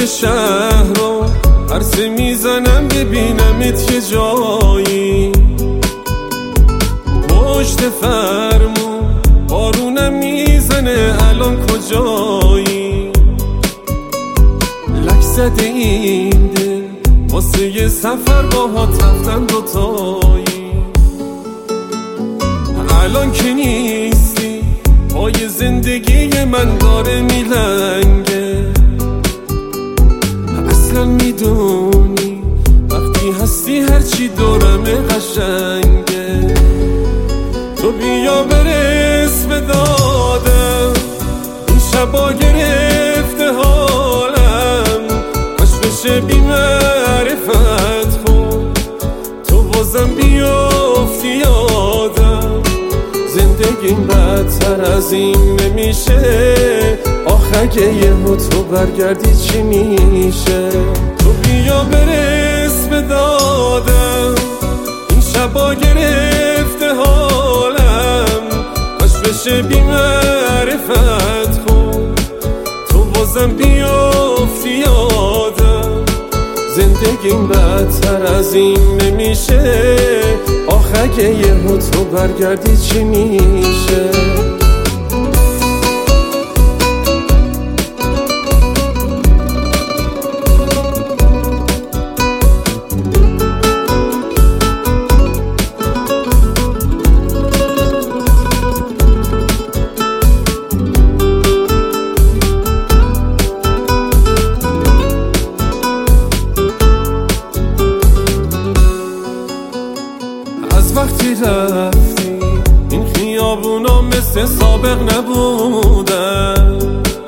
شهر رو عرصه میزنم ببینمت یه جایی پشت فرمون بارونم میزنه الان کجایی لک زده این دل واسه یه سفر باهات رفتن دوتایی الان که نیستی پای زندگی من داره میلنگه اصلا میدونی وقتی هستی هرچی دورمه قشنگه تو بیا برس به دادم این شبا گرفته حالم کاش بشه بی معرفت خون تو بازم بیافتی یادم زندگیم بدتر از این نمیشه آخه اگه یهو تو برگردی چی میشه تو بیا برس به دادم این شبا گرفته حالم کاش بشه بی معرفت خون تو بازم بیافتی یادم زندگیم بدتر از این نمیشه آخه اگه یهو تو برگردی چی میشه وقتی رفتی این خیابونا مثل سابق نبودن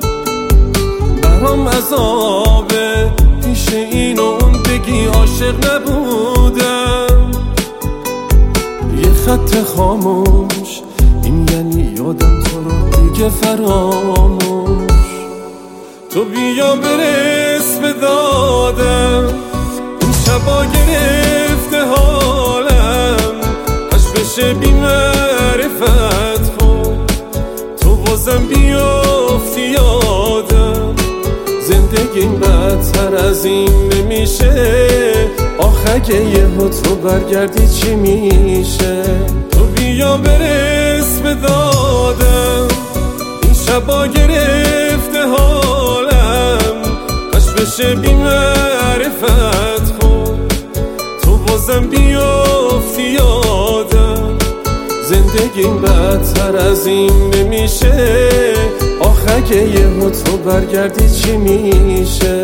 برام عذابه پیش این و اون بگی عاشق نبودم یه خط خاموش این یعنی یادم تو رو دیگه فراموش تو بیا برس به دادم این شبا گرفته حالم بشه بی معرفت خون تو بازم بیافتی یادم زندگیم بدتر از این نمیشه آخه اگه یهو تو برگردی چی میشه تو بیا برس به دادم این شبا گرفته حالم کاش بشه بی معرفت خون تو بازم بیافتی یادم زندگیم بدتر از این نمیشه آخه اگه یهو تو برگردی چی میشه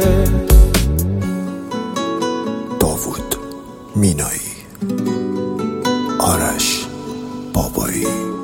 داوود مینایی، آرش بابایی.